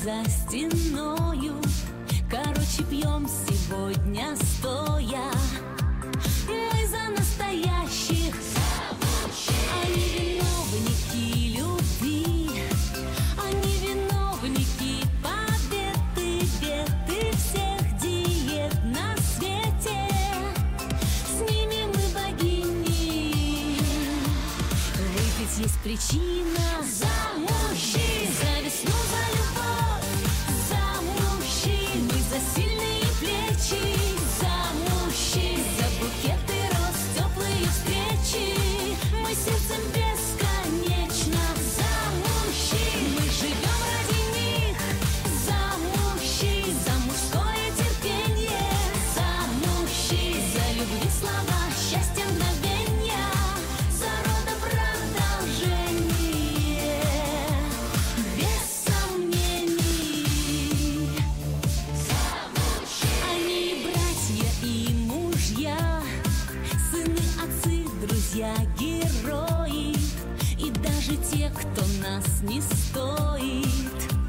за стеною. Короче, пьем сегодня стоя. Мы за настоящих. Они виновники любви, они виновники победы, беды всех диет на свете. С ними мы богини. Выпить есть причина. За мужчин, за весну, за любовь, за мужчин. Мы за сильные плечи, за мужчин, за букеты роз, теплые встречи. Мы сердцем бесконечно. За мужчин, мы живем ради них. За мужчин, за мужское терпение. За мужчин, за любви слова, счастье мгновенья. За родом продолжение, без сомнений. За мужчин. Они братья и мужья, сыны, отцы, друзья, герои. И даже те, кто нас не стоит.